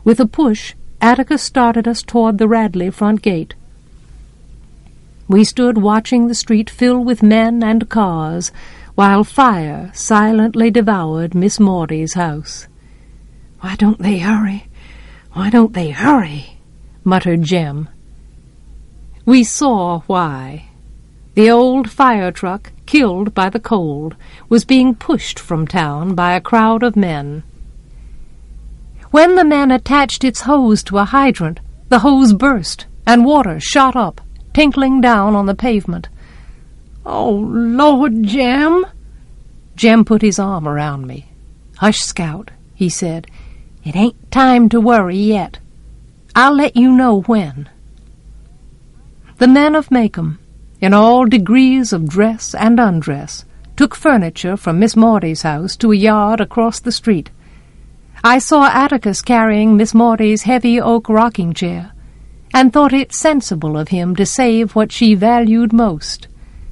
With a push, Atticus started us toward the Radley front gate. We stood watching the street fill with men and cars, while fire silently devoured Miss Maudie's house. "Why don't they hurry? Why don't they hurry?" muttered Jem. We saw why. The old fire truck, killed by the cold, was being pushed from town by a crowd of men. When the men attached its hose to a hydrant, the hose burst, and water shot up, tinkling down on the pavement. "Oh, Lord, Jem!" Jem put his arm around me. "Hush, Scout," he said. "It ain't time to worry yet. I'll let you know when." The men of Maycomb, in all degrees of dress and undress, took furniture from Miss Maudie's house to a yard across the street. I saw Atticus carrying Miss Maudie's heavy oak rocking-chair, and thought it sensible of him to save what she valued most.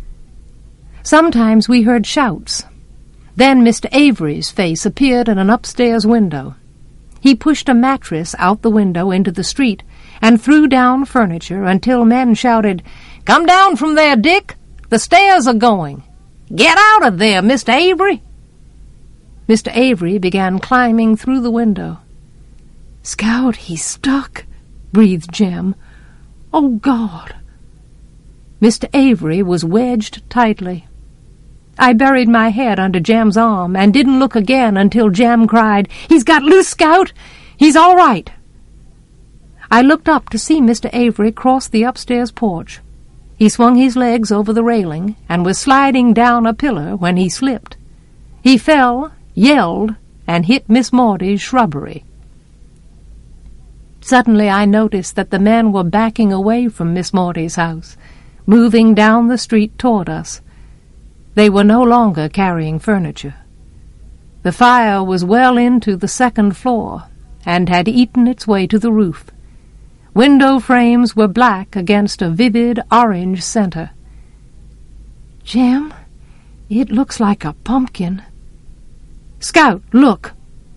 Sometimes we heard shouts. Then Mr. Avery's face appeared at an upstairs window. He pushed a mattress out the window into the street and threw down furniture until men shouted, "Come down from there, Dick! The stairs are going! Get out of there, Mr. Avery!" Mr. Avery began climbing through the window. "Scout, he's stuck," breathed Jem. "Oh, God!" Mr. Avery was wedged tightly. I buried my head under Jem's arm and didn't look again until Jem cried, "He's got loose, Scout! He's all right!" I looked up to see Mr. Avery cross the upstairs porch. He swung his legs over the railing and was sliding down a pillar when he slipped. He fell, yelled, and hit Miss Maudie's shrubbery. Suddenly I noticed that the men were backing away from Miss Maudie's house, moving down the street toward us. They were no longer carrying furniture. The fire was well into the second floor and had eaten its way to the roof. Window frames were black against a vivid orange center. "Jem, it looks like a pumpkin." "Scout, look!"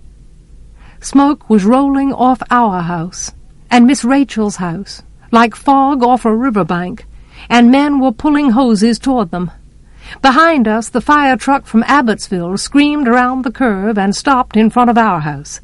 Smoke was rolling off our house and Miss Rachel's house, like fog off a riverbank, and men were pulling hoses toward them. Behind us, the fire truck from Abbotsville screamed around the curve and stopped in front of our house.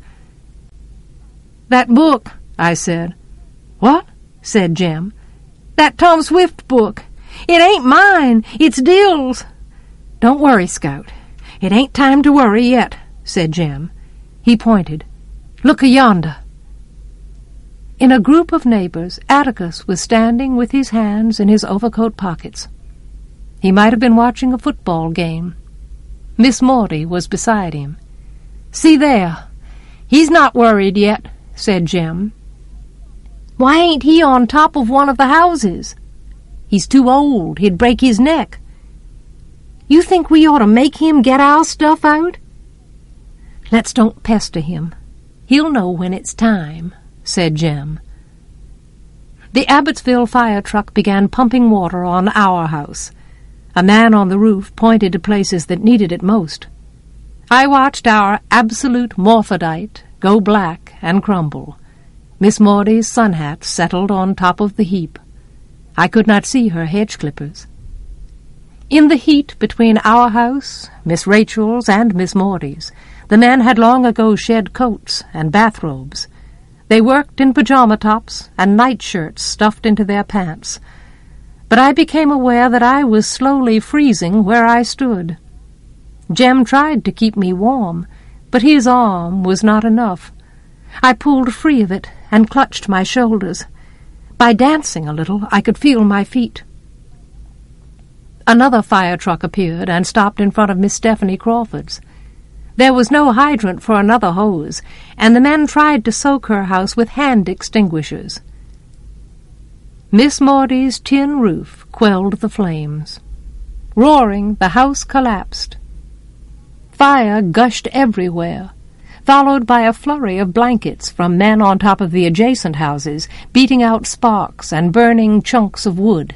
"That book," I said. "What?" said Jem. "That Tom Swift book. It ain't mine. It's Dill's." "Don't worry, Scout. It ain't time to worry yet," said Jem. He pointed. "Look yonder." In a group of neighbors, Atticus was standing with his hands in his overcoat pockets. He might have been watching a football game. Miss Maudie was beside him. "See there. He's not worried yet," said Jem. "Why ain't he on top of one of the houses?" "He's too old. He'd break his neck." "You think we ought to make him get our stuff out?" "Let's don't pester him. He'll know when it's time," said Jem. The Abbotsville fire truck began pumping water on our house. A man on the roof pointed to places that needed it most. I watched our absolute morphodite go black and crumble. Miss Maudie's sun hat settled on top of the heap. I could not see her hedge clippers. In the heat between our house, Miss Rachel's, and Miss Maudie's, the men had long ago shed coats and bathrobes. They worked in pajama tops and nightshirts stuffed into their pants. But I became aware that I was slowly freezing where I stood. Jem tried to keep me warm, but his arm was not enough. I pulled free of it and clutched my shoulders. By dancing a little, I could feel my feet. Another fire truck appeared and stopped in front of Miss Stephanie Crawford's. There was no hydrant for another hose, and the men tried to soak her house with hand extinguishers. Miss Maudie's tin roof quelled the flames. Roaring, the house collapsed. Fire gushed everywhere, followed by a flurry of blankets from men on top of the adjacent houses, beating out sparks and burning chunks of wood.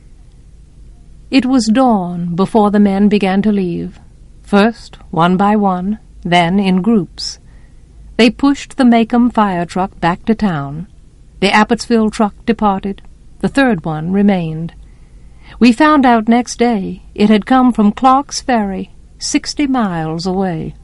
It was dawn before the men began to leave, first one by one, then in groups. They pushed the Macomb fire truck back to town. The Appotsville truck departed. The third one remained. We found out next day it had come from Clark's Ferry, 60 miles away.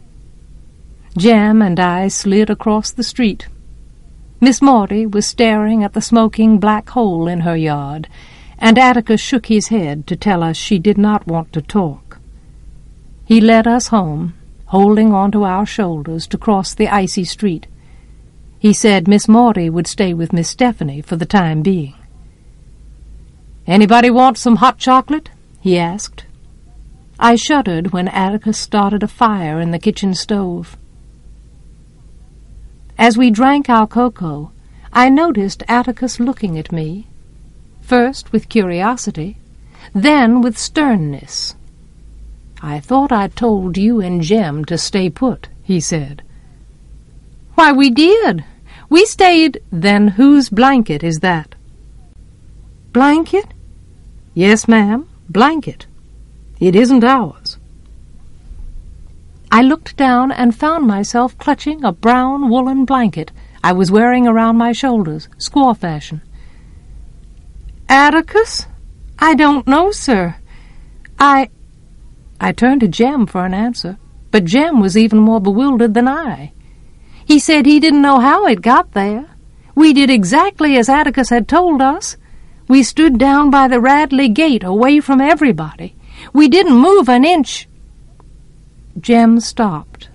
Jem and I slid across the street. Miss Maudie was staring at the smoking black hole in her yard, and Atticus shook his head to tell us she did not want to talk. He led us home, holding onto our shoulders to cross the icy street. He said Miss Maudie would stay with Miss Stephanie for the time being. "Anybody want some hot chocolate?" he asked. I shuddered when Atticus started a fire in the kitchen stove. As we drank our cocoa, I noticed Atticus looking at me, first with curiosity, then with sternness. "I thought I told you and Jem to stay put," he said. "Why, we did. We stayed—" "Then whose blanket is that?" "Blanket?" "Yes, ma'am, blanket. It isn't ours." I looked down and found myself clutching a brown woolen blanket I was wearing around my shoulders, squaw fashion. "Atticus? I don't know, sir. I turned to Jem for an answer, but Jem was even more bewildered than I. He said he didn't know how it got there. We did exactly as Atticus had told us. We stood down by the Radley gate, away from everybody. We didn't move an inch." Jem stopped.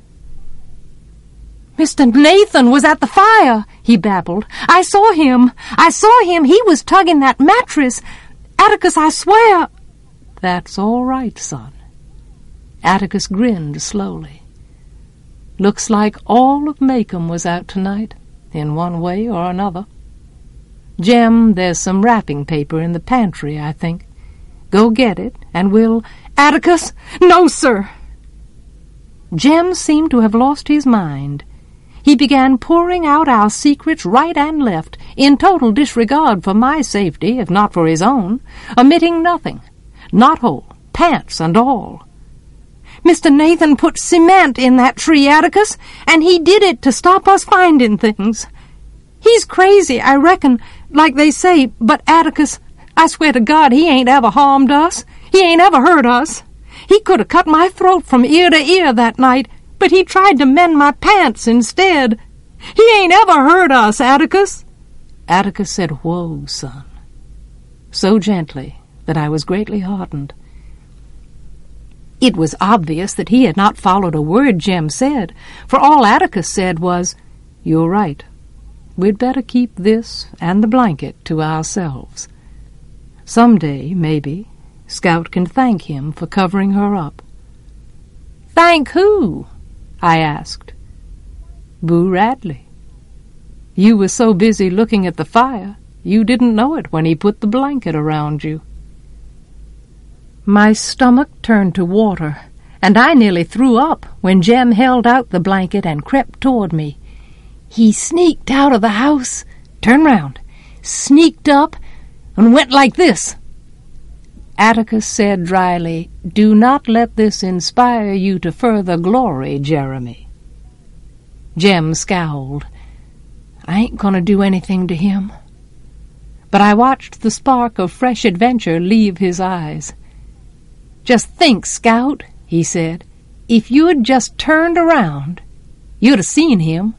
"Mr. Nathan was at the fire," he babbled. I saw him. He was tugging that mattress. Atticus, I swear—" "That's all right, son." Atticus grinned slowly. "Looks like all of Macomb was out tonight, in one way or another. Jem, there's some wrapping paper in the pantry, I think. Go get it, and we'll—" "Atticus! No, sir!" Jem seemed to have lost his mind. He began pouring out our secrets right and left, in total disregard for my safety, if not for his own, omitting nothing, knothole, pants, and all. "Mr. Nathan put cement in that tree, Atticus, and he did it to stop us finding things. He's crazy, I reckon, like they say, but Atticus, I swear to God he ain't ever harmed us. He ain't ever hurt us. He could have cut my throat from ear to ear that night, but he tried to mend my pants instead. He ain't ever hurt us, Atticus." Atticus said, "Whoa, son," so gently that I was greatly heartened. It was obvious that he had not followed a word Jem said, for all Atticus said was, "You're right. We'd better keep this and the blanket to ourselves. Some day, maybe, Scout can thank him for covering her up." "Thank who?" I asked. "Boo Radley. You were so busy looking at the fire, you didn't know it when he put the blanket around you." My stomach turned to water, and I nearly threw up when Jem held out the blanket and crept toward me. He sneaked out of the house, turned round, sneaked up, and went like this. Atticus said dryly, "Do not let this inspire you to further glory, Jeremy." Jem scowled. "I ain't going to do anything to him." But I watched the spark of fresh adventure leave his eyes. "Just think, Scout," he said, "if you'd just turned around, you'd have seen him."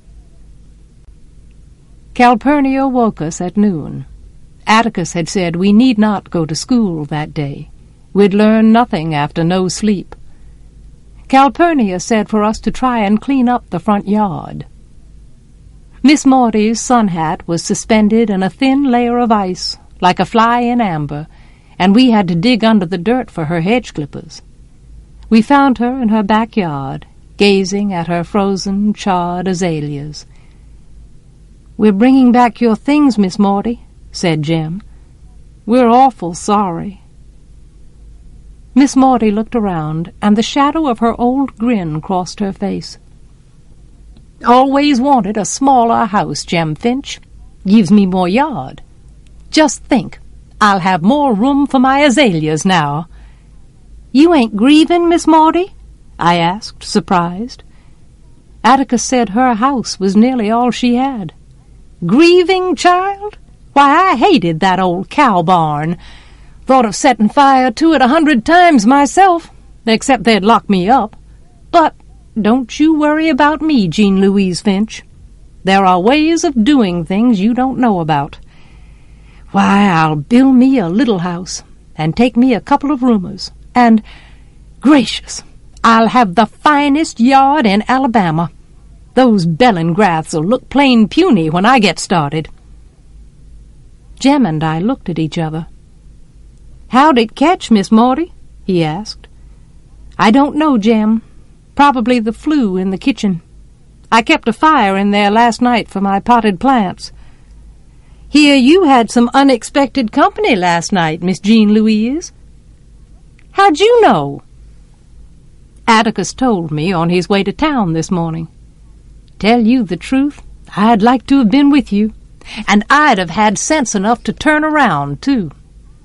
Calpurnia woke us at noon. Atticus had said we need not go to school that day. We'd learn nothing after no sleep. Calpurnia said for us to try and clean up the front yard. Miss Maudie's sun hat was suspended in a thin layer of ice, like a fly in amber, and we had to dig under the dirt for her hedge clippers. We found her in her backyard, gazing at her frozen, charred azaleas. "We're bringing back your things, Miss Maudie," said Jem. "We're awful sorry." Miss Maudie looked around, and the shadow of her old grin crossed her face. "Always wanted a smaller house, Jem Finch. Gives me more yard. Just think, I'll have more room for my azaleas now." "You ain't grieving, Miss Maudie?" I asked, surprised. Atticus said her house was nearly all she had. Grieving, child? Why, I hated that old cow barn. Thought of setting fire to it 100 times myself, except they'd lock me up. But don't you worry about me, Jean Louise Finch. There are ways of doing things you don't know about. Why, I'll build me a little house, and take me a couple of roomers, and, gracious, I'll have the finest yard in Alabama. Those Bellingraths'll look plain puny when I get started. Jem and I looked at each other. "How'd it catch, Miss Maudie?" he asked. "I don't know, Jem. Probably the flue in the kitchen. I kept a fire in there last night for my potted plants. Hear you had some unexpected company last night, Miss Jean Louise." "How'd you know?" "Atticus told me on his way to town this morning. Tell you the truth, I'd like to have been with you, and I'd have had sense enough to turn around, too."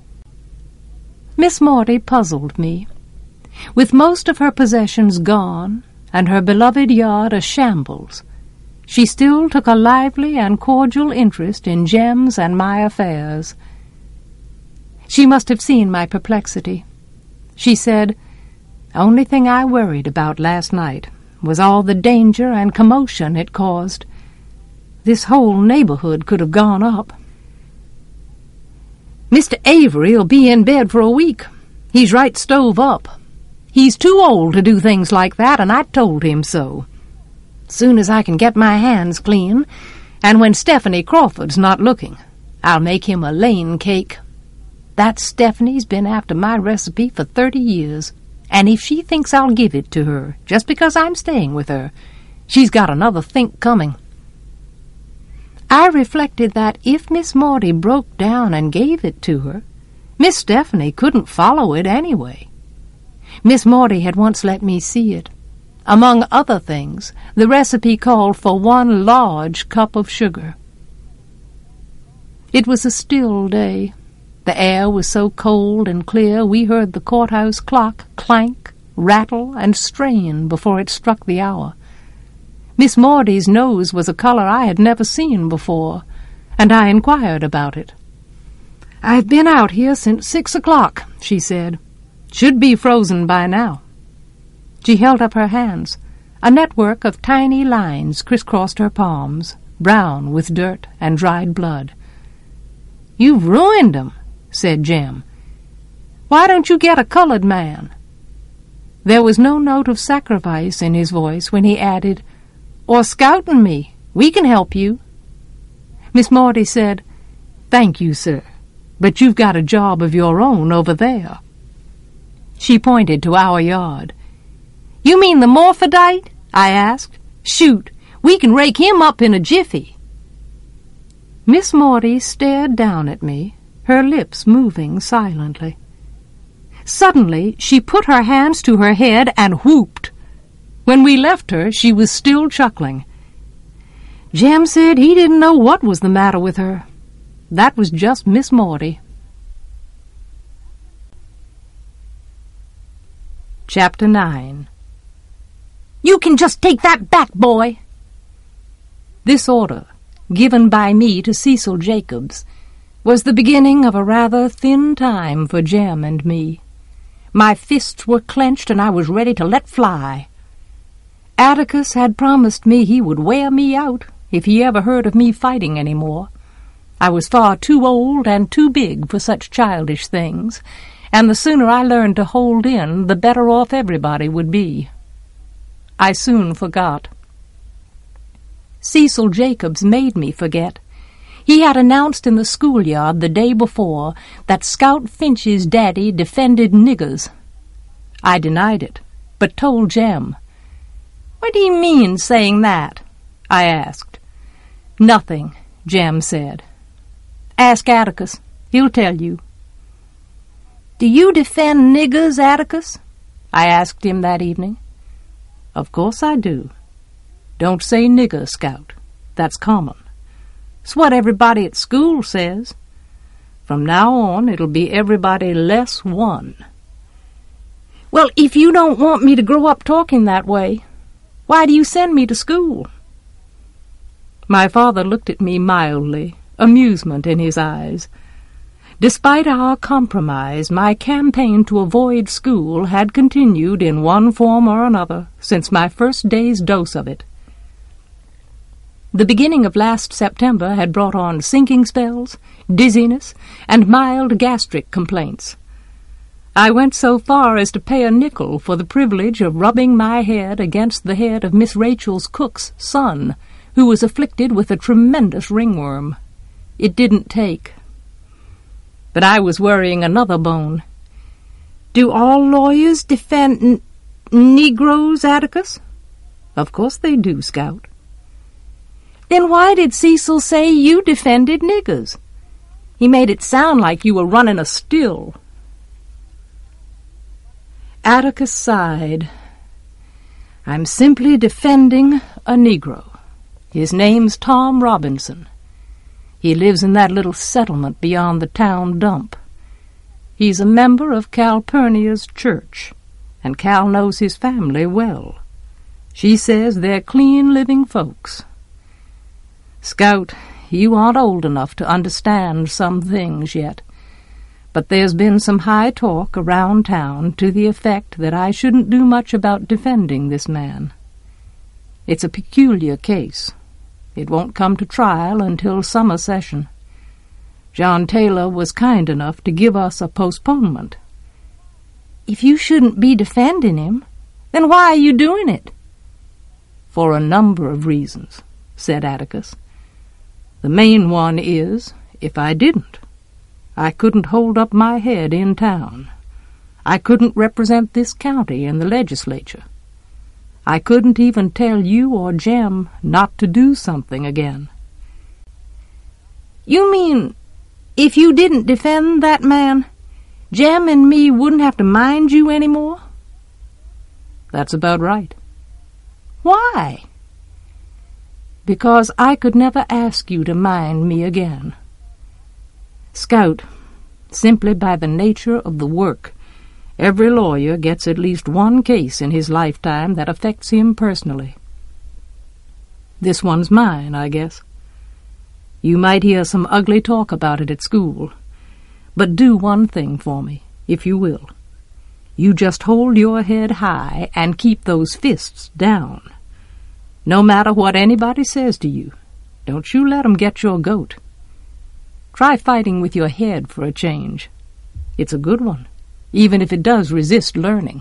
Miss Maudie puzzled me. With most of her possessions gone, and her beloved yard a shambles, she still took a lively and cordial interest in Jem's and my affairs. She must have seen my perplexity. She said, "Only thing I worried about last night was all the danger and commotion it caused. This whole neighborhood could have gone up. Mr. Avery'll be in bed for a week. He's right stove up. He's too old to do things like that, and I told him so. Soon as I can get my hands clean, and when Stephanie Crawford's not looking, I'll make him a Lane cake. That Stephanie's been after my recipe for 30 years, and if she thinks I'll give it to her just because I'm staying with her, she's got another think coming." I reflected that if Miss Maudie broke down and gave it to her, Miss Stephanie couldn't follow it anyway. Miss Maudie had once let me see it. Among other things, the recipe called for 1 large cup of sugar. It was a still day. The air was so cold and clear we heard the courthouse clock clank, rattle, and strain before it struck the hour. Miss Maudie's nose was a color I had never seen before, and I inquired about it. "I've been out here since 6 o'clock," she said. "Should be frozen by now." She held up her hands. A network of tiny lines crisscrossed her palms, brown with dirt and dried blood. "You've ruined 'em," said Jem. "Why don't you get a colored man?" There was no note of sacrifice in his voice when he added, "Or Scout and me. We can help you." Miss Maudie said, "Thank you, sir, but you've got a job of your own over there." She pointed to our yard. "You mean the Morphodite?" I asked. "Shoot, we can rake him up in a jiffy." Miss Maudie stared down at me, her lips moving silently. Suddenly she put her hands to her head and whooped. When we left her, she was still chuckling. Jem said he didn't know what was the matter with her. That was just Miss Maudie. Chapter 9. "You can just take that back, boy." This order, given by me to Cecil Jacobs, was the beginning of a rather thin time for Jem and me. My fists were clenched and I was ready to let fly. Atticus had promised me he would wear me out if he ever heard of me fighting any more. I was far too old and too big for such childish things, and the sooner I learned to hold in, the better off everybody would be. I soon forgot. Cecil Jacobs made me forget. He had announced in the schoolyard the day before that Scout Finch's daddy defended niggers. I denied it, but told Jem. "What do you mean saying that?" I asked. "Nothing," Jem said. "Ask Atticus. He'll tell you." "Do you defend niggers, Atticus?" I asked him that evening. "Of course I do. Don't say nigger, Scout. That's common. It's what everybody at school says. From now on, it'll be everybody less one." "Well, if you don't want me to grow up talking that way, Why do you send me to school?" My father looked at me mildly, amusement in his eyes. Despite our compromise, my campaign to avoid school had continued in one form or another since my first day's dose of it. The beginning of last September had brought on sinking spells, dizziness, and mild gastric complaints. I went so far as to pay a nickel for the privilege of rubbing my head against the head of Miss Rachel's cook's son, who was afflicted with a tremendous ringworm. It didn't take. But I was worrying another bone. "Do all lawyers defend Negroes, Atticus?" "Of course they do, Scout." "Then why did Cecil say you defended niggers? He made it sound like you were running a still." Atticus sighed. "I'm simply defending a Negro. His name's Tom Robinson. He lives in that little settlement beyond the town dump. He's a member of Calpurnia's church, and Cal knows his family well. She says they're clean living folks. Scout, you aren't old enough to understand some things yet, but there's been some high talk around town to the effect that I shouldn't do much about defending this man. It's a peculiar case. It won't come to trial until summer session. John Taylor was kind enough to give us a postponement." "If you shouldn't be defending him, then why are you doing it?" "For a number of reasons," said Atticus. "The main one is, if I didn't, I couldn't hold up my head in town. I couldn't represent this county in the legislature. I couldn't even tell you or Jem not to do something again." "You mean, if you didn't defend that man, Jem and me wouldn't have to mind you any more?" "That's about right." "Why?" "Because I could never ask you to mind me again. Scout, simply by the nature of the work, every lawyer gets at least one case in his lifetime that affects him personally. This one's mine, I guess. You might hear some ugly talk about it at school, but do one thing for me, if you will. You just hold your head high and keep those fists down. No matter what anybody says to you, don't you let 'em get your goat. Try fighting with your head for a change. It's a good one, even if it does resist learning."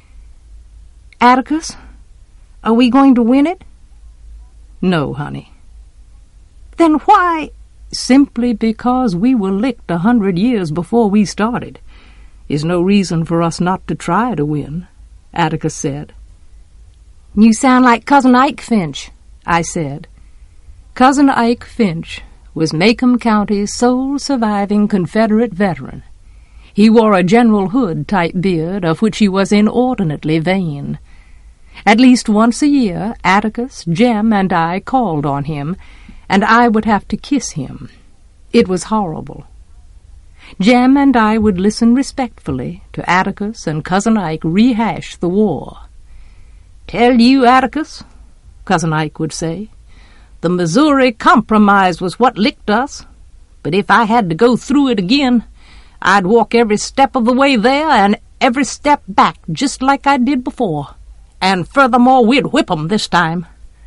"Atticus, are we going to win it?" "No, honey." "Then why—" "Simply because we were licked 100 years before we started is no reason for us not to try to win," Atticus said. "You sound like Cousin Ike Finch," I said. Cousin Ike Finch was Macomb County's sole surviving Confederate veteran. He wore a General Hood-type beard, of which he was inordinately vain. At least once a year, Atticus, Jem, and I called on him, and I would have to kiss him. It was horrible. Jem and I would listen respectfully to Atticus and Cousin Ike rehash the war. "Tell you, Atticus," Cousin Ike would say, "the Missouri Compromise was what licked us, but if I had to go through it again, I'd walk every step of the way there and every step back just like I did before, and furthermore we'd whip 'em this time."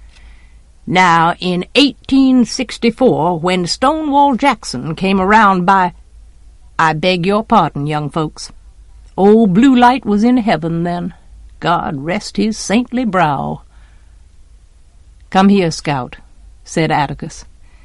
Now, in 1864, when Stonewall Jackson came around I beg your pardon, young folks. Old Blue Light was in heaven then. God rest his saintly brow. "Come here, Scout," said Atticus.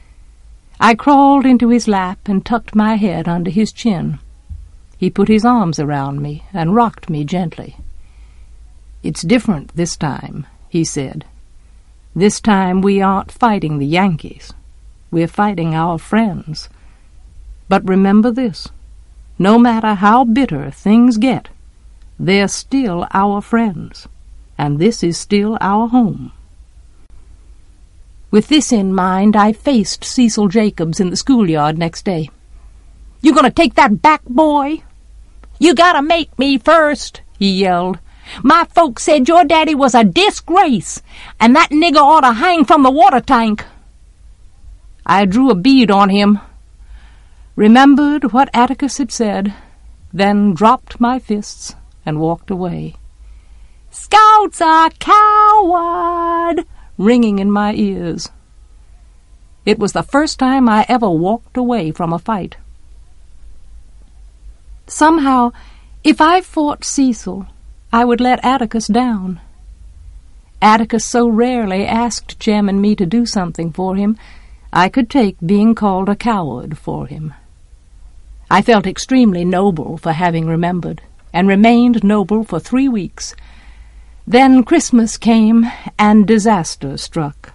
I crawled into his lap and tucked my head under his chin. He put his arms around me and rocked me gently. "It's different this time," he said. "This time we aren't fighting the Yankees. We're fighting our friends. But remember this, no matter how bitter things get, they're still our friends, and this is still our home." With this in mind, I faced Cecil Jacobs in the schoolyard next day. "You gonna take that back, boy?" "You gotta make me first," he yelled. My folks said your daddy was a disgrace, and that nigger ought to hang from the water tank. I drew a bead on him, remembered what Atticus had said, then dropped my fists and walked away. "Scout's a coward!" ringing in my ears. It was the first time I ever walked away from a fight. Somehow, if I fought Cecil, I would let Atticus down. Atticus so rarely asked Jem and me to do something for him, I could take being called a coward for him. I felt extremely noble for having remembered, and remained noble for 3 weeks. Then Christmas came, and disaster struck.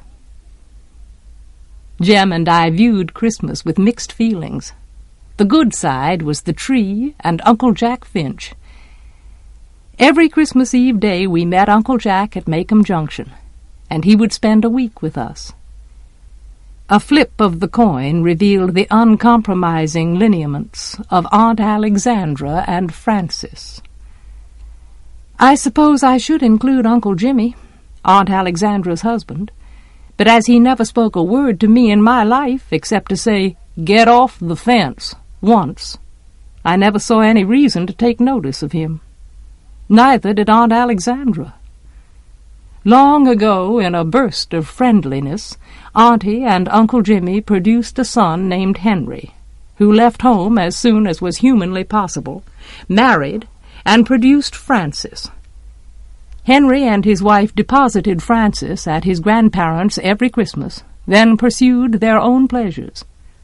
Jem and I viewed Christmas with mixed feelings. The good side was the tree and Uncle Jack Finch. Every Christmas Eve day we met Uncle Jack at Macomb Junction, and he would spend a week with us. A flip of the coin revealed the uncompromising lineaments of Aunt Alexandra and Francis. I suppose I should include Uncle Jimmy, Aunt Alexandra's husband, but as he never spoke a word to me in my life except to say, "Get off the fence," once, I never saw any reason to take notice of him. Neither did Aunt Alexandra. Long ago, in a burst of friendliness, Auntie and Uncle Jimmy produced a son named Henry, who left home as soon as was humanly possible, married, and produced Francis. Henry and his wife deposited Francis at his grandparents' every Christmas, then pursued their own pleasures.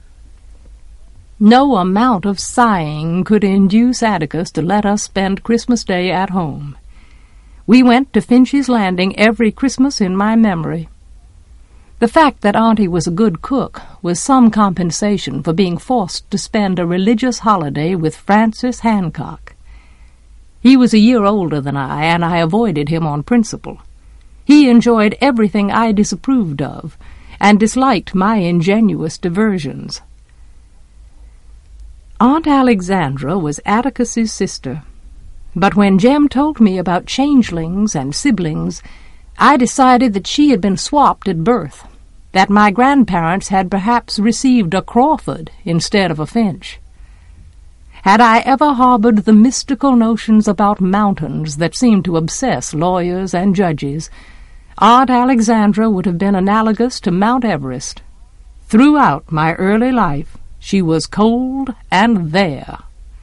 No amount of sighing could induce Atticus to let us spend Christmas Day at home. We went to Finch's Landing every Christmas in my memory. The fact that Auntie was a good cook was some compensation for being forced to spend a religious holiday with Francis Hancock. He was a year older than I, and I avoided him on principle. He enjoyed everything I disapproved of, and disliked my ingenuous diversions. Aunt Alexandra was Atticus's sister, but when Jem told me about changelings and siblings, I decided that she had been swapped at birth, that my grandparents had perhaps received a Crawford instead of a Finch. Had I ever harbored the mystical notions about mountains that seemed to obsess lawyers and judges, Aunt Alexandra would have been analogous to Mount Everest. Throughout my early life, she was cold and there.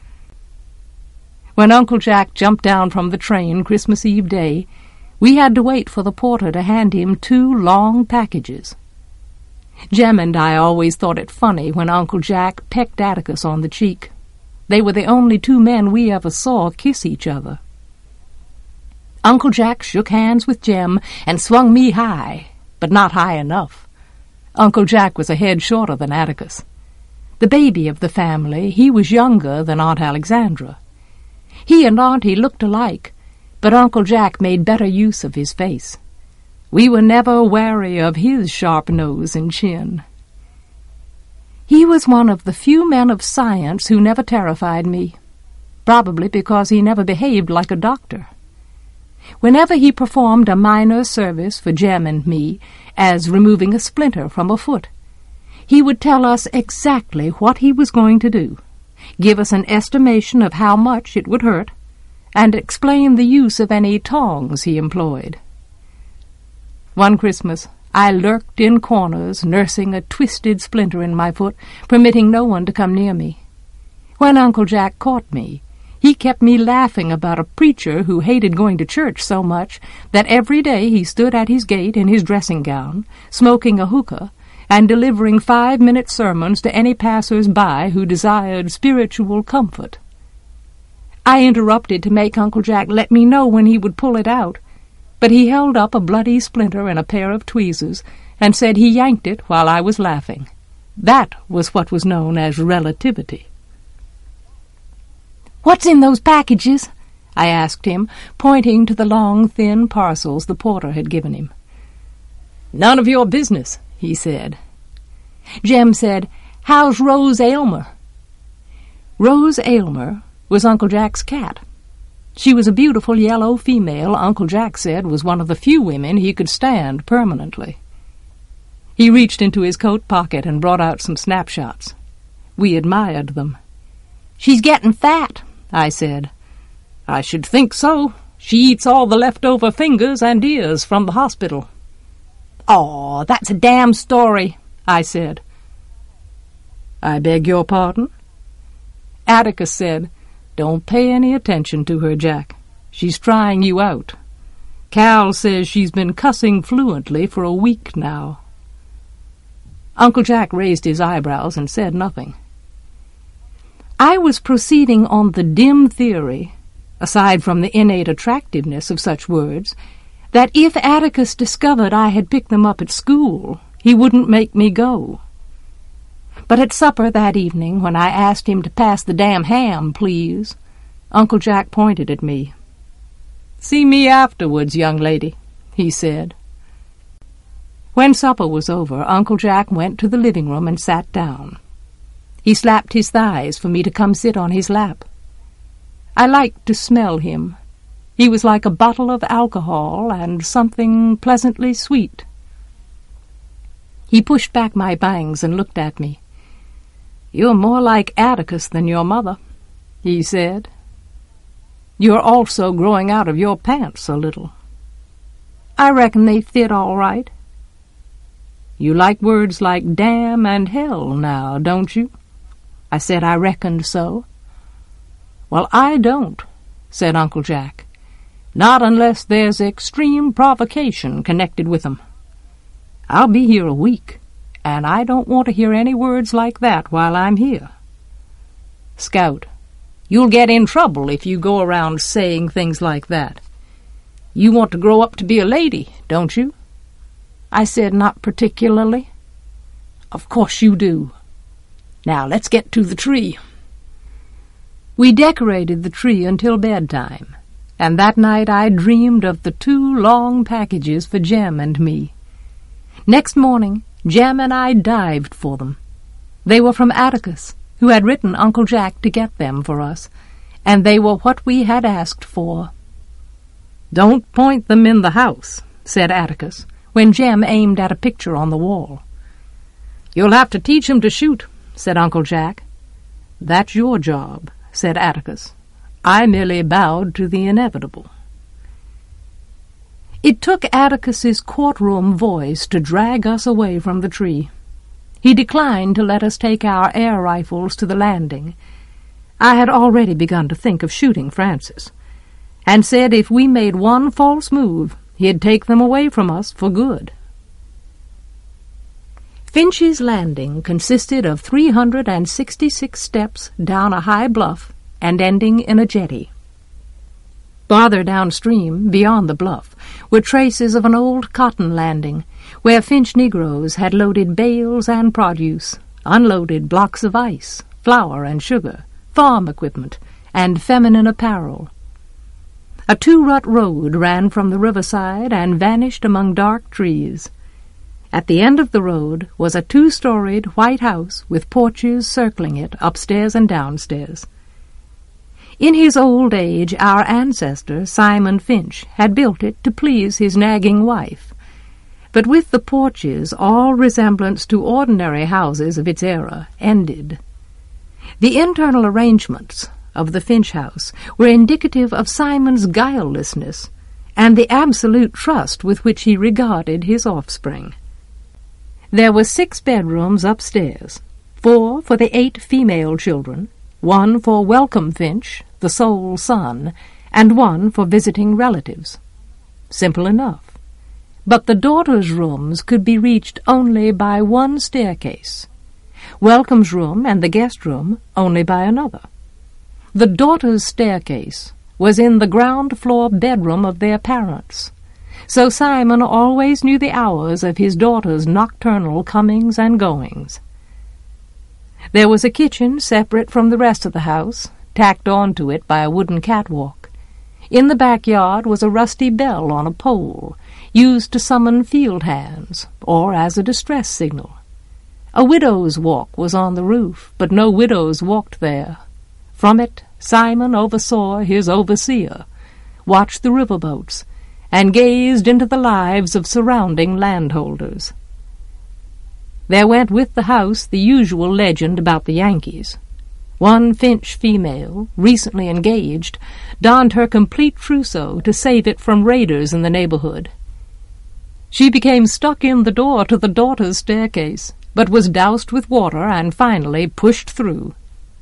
When Uncle Jack jumped down from the train Christmas Eve day, we had to wait for the porter to hand him 2 long packages. Jem and I always thought it funny when Uncle Jack pecked Atticus on the cheek. They were the only 2 men we ever saw kiss each other. Uncle Jack shook hands with Jem and swung me high, but not high enough. Uncle Jack was a head shorter than Atticus. The baby of the family, he was younger than Aunt Alexandra. He and Auntie looked alike, but Uncle Jack made better use of his face. We were never wary of his sharp nose and chin. He was one of the few men of science who never terrified me, probably because he never behaved like a doctor. Whenever he performed a minor service for Jem and me, as removing a splinter from a foot, he would tell us exactly what he was going to do, give us an estimation of how much it would hurt, and explain the use of any tongs he employed. One Christmas, I lurked in corners, nursing a twisted splinter in my foot, permitting no one to come near me. When Uncle Jack caught me, he kept me laughing about a preacher who hated going to church so much that every day he stood at his gate in his dressing gown, smoking a hookah, and delivering 5-minute sermons to any passers-by who desired spiritual comfort. I interrupted to make Uncle Jack let me know when he would pull it out, but he held up a bloody splinter and a pair of tweezers and said he yanked it while I was laughing. That was what was known as relativity. "What's in those packages?" I asked him, pointing to the long, thin parcels the porter had given him. "None of your business," he said. Jem said, "How's Rose Aylmer?" Rose Aylmer was Uncle Jack's cat. She was a beautiful yellow female Uncle Jack said was one of the few women he could stand permanently. He reached into his coat pocket and brought out some snapshots. We admired them. "She's getting fat," I said. "I should think so. She eats all the leftover fingers and ears from the hospital." "Aw, that's a damn story," I said. "I beg your pardon?" Atticus said, "Don't pay any attention to her, Jack. She's trying you out. Cal says she's been cussing fluently for a week now." Uncle Jack raised his eyebrows and said nothing. I was proceeding on the dim theory, aside from the innate attractiveness of such words, that if Atticus discovered I had picked them up at school, he wouldn't make me go. But at supper that evening, when I asked him to pass the damn ham, please, Uncle Jack pointed at me. "See me afterwards, young lady," he said. When supper was over, Uncle Jack went to the living room and sat down. He slapped his thighs for me to come sit on his lap. I liked to smell him. He was like a bottle of alcohol and something pleasantly sweet. He pushed back my bangs and looked at me. "You're more like Atticus than your mother," he said. "You're also growing out of your pants a little." "I reckon they fit all right." "You like words like damn and hell now, don't you?" I said I reckoned so. "Well, I don't," said Uncle Jack. "Not unless there's extreme provocation connected with 'em. I'll be here a week, and I don't want to hear any words like that while I'm here. Scout, you'll get in trouble if you go around saying things like that. You want to grow up to be a lady, don't you?" I said not particularly. "Of course you do. Now let's get to the tree." We decorated the tree until bedtime, and that night I dreamed of the 2 long packages for Jem and me. Next morning, Jem and I dived for them. They were from Atticus, who had written Uncle Jack to get them for us, and they were what we had asked for. "Don't point them in the house," said Atticus, when Jem aimed at a picture on the wall. "You'll have to teach him to shoot," said Uncle Jack. "That's your job," said Atticus. I merely bowed to the inevitable. It took Atticus's courtroom voice to drag us away from the tree. He declined to let us take our air rifles to the landing. I had already begun to think of shooting Francis, and said if we made one false move, he'd take them away from us for good. Finch's Landing consisted of 366 steps down a high bluff and ending in a jetty. Farther downstream, beyond the bluff, were traces of an old cotton landing, where Finch Negroes had loaded bales and produce, unloaded blocks of ice, flour and sugar, farm equipment, and feminine apparel. A 2-rut road ran from the riverside and vanished among dark trees. At the end of the road was a 2-storied white house with porches circling it upstairs and downstairs. In his old age, our ancestor, Simon Finch, had built it to please his nagging wife. But with the porches, all resemblance to ordinary houses of its era ended. The internal arrangements of the Finch house were indicative of Simon's guilelessness and the absolute trust with which he regarded his offspring. There were 6 bedrooms upstairs, 4 for the 8 female children, 1 for Welcome Finch, the sole son, and 1 for visiting relatives. Simple enough. But the daughters' rooms could be reached only by one staircase. Welcome's room and the guest room only by another. The daughters' staircase was in the ground-floor bedroom of their parents, so Simon always knew the hours of his daughter's nocturnal comings and goings. There was a kitchen separate from the rest of the house, tacked onto it by a wooden catwalk. In the backyard was a rusty bell on a pole, used to summon field hands, or as a distress signal. A widow's walk was on the roof, but no widows walked there. From it, Simon oversaw his overseer, watched the riverboats, and gazed into the lives of surrounding landholders. There went with the house the usual legend about the Yankees. One Finch female, recently engaged, donned her complete trousseau to save it from raiders in the neighborhood. She became stuck in the door to the daughter's staircase, but was doused with water and finally pushed through.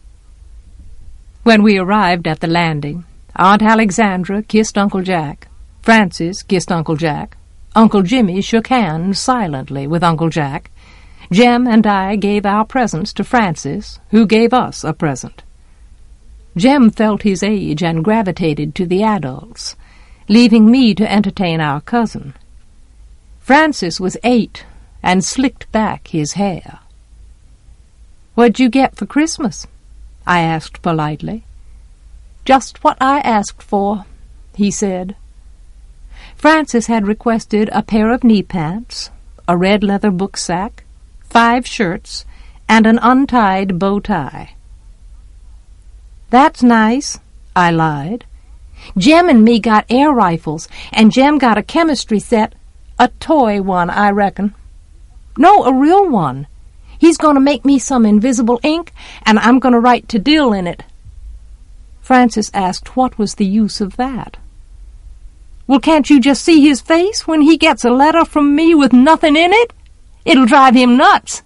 When we arrived at the landing, Aunt Alexandra kissed Uncle Jack. Francis kissed Uncle Jack. Uncle Jimmy shook hands silently with Uncle Jack. Jem and I gave our presents to Francis, who gave us a present. Jem felt his age and gravitated to the adults, leaving me to entertain our cousin. Francis was 8 and slicked back his hair. "What'd you get for Christmas?" I asked politely. "Just what I asked for," he said. Francis had requested a pair of knee pants, a red leather book sack, 5 shirts, and an untied bow tie. "That's nice," I lied. "Jem and me got air rifles, and Jem got a chemistry set, a toy one, I reckon. No, a real one. He's going to make me some invisible ink, and I'm going to write to Dill in it." Francis asked what was the use of that. "Well, can't you just see his face when he gets a letter from me with nothing in it? It'll drive him nuts."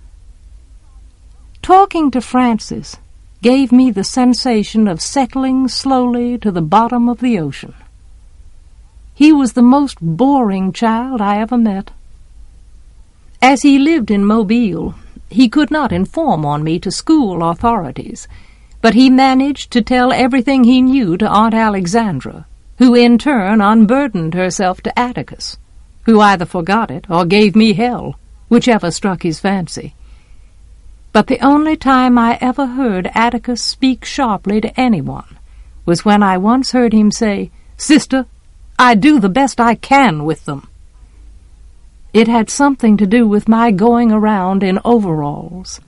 Talking to Francis gave me the sensation of settling slowly to the bottom of the ocean. He was the most boring child I ever met. As he lived in Mobile, he could not inform on me to school authorities, but he managed to tell everything he knew to Aunt Alexandra, who in turn unburdened herself to Atticus, who either forgot it or gave me hell, whichever struck his fancy. But the only time I ever heard Atticus speak sharply to anyone was when I once heard him say, "Sister, I do the best I can with them." It had something to do with my going around in overalls.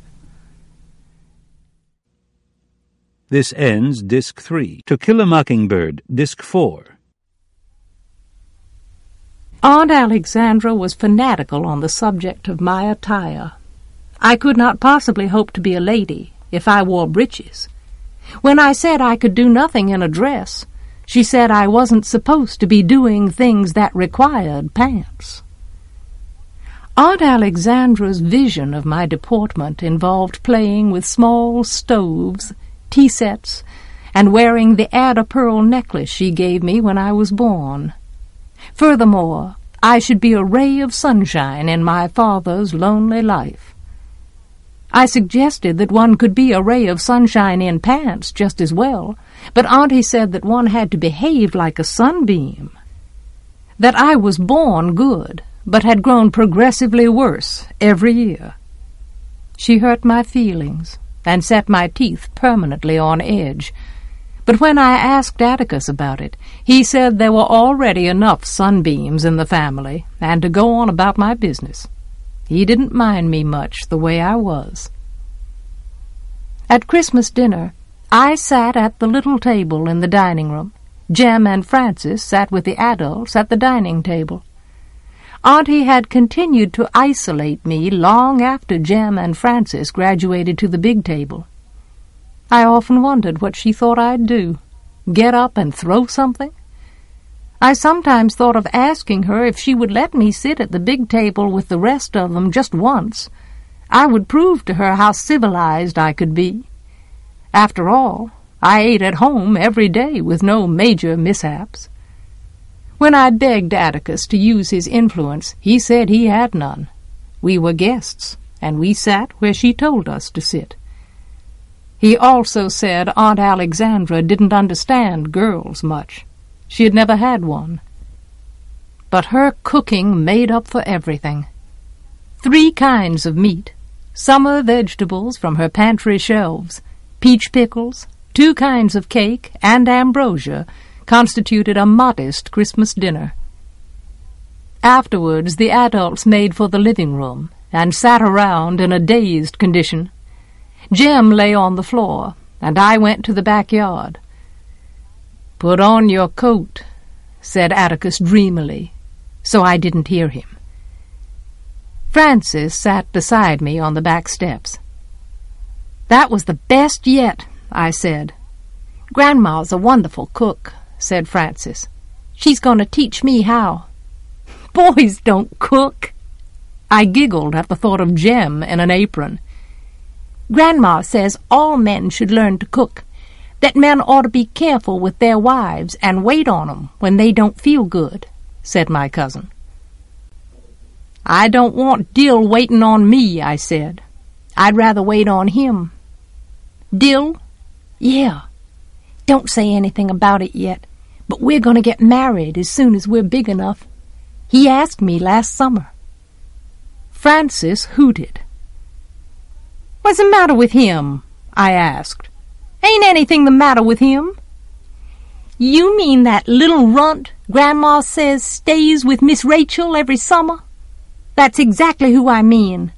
This ends Disc 3. To Kill a Mockingbird, Disc 4. Aunt Alexandra was fanatical on the subject of my attire. I could not possibly hope to be a lady if I wore breeches. When I said I could do nothing in a dress, she said I wasn't supposed to be doing things that required pants. Aunt Alexandra's vision of my deportment involved playing with small stoves, tea sets, and wearing the add-a-pearl necklace she gave me when I was born. Furthermore, I should be a ray of sunshine in my father's lonely life. I suggested that one could be a ray of sunshine in pants just as well, but Auntie said that one had to behave like a sunbeam. That I was born good, but had grown progressively worse every year. She hurt my feelings and set my teeth permanently on edge. But when I asked Atticus about it, he said there were already enough sunbeams in the family, and to go on about my business. He didn't mind me much the way I was. At Christmas dinner, I sat at the little table in the dining room. Jem and Francis sat with the adults at the dining table. Auntie had continued to isolate me long after Jem and Francis graduated to the big table. I often wondered what she thought I'd do. Get up and throw something? I sometimes thought of asking her if she would let me sit at the big table with the rest of them just once. I would prove to her how civilized I could be. After all, I ate at home every day with no major mishaps. When I begged Atticus to use his influence, he said he had none. We were guests, and we sat where she told us to sit. He also said Aunt Alexandra didn't understand girls much. She had never had one. But her cooking made up for everything. 3 kinds of meat, summer vegetables from her pantry shelves, peach pickles, 2 kinds of cake, and ambrosia constituted a modest Christmas dinner. Afterwards, the adults made for the living room and sat around in a dazed condition. Jem lay on the floor, and I went to the backyard. "Put on your coat," said Atticus dreamily, so I didn't hear him. Francis sat beside me on the back steps. "That was the best yet," I said. "Grandma's a wonderful cook," said Francis. "She's going to teach me how." "Boys don't cook." I giggled at the thought of Jem in an apron. "Grandma says all men should learn to cook, that men ought to be careful with their wives and wait on 'em when they don't feel good," said my cousin. "I don't want Dill waiting on me," I said. "I'd rather wait on him." "Dill?" "Yeah. Don't say anything about it yet, but we're going to get married as soon as we're big enough. He asked me last summer." Francis hooted. "What's the matter with him?" I asked. "Ain't anything the matter with him." "You mean that little runt Grandma says stays with Miss Rachel every summer? That's exactly who I mean."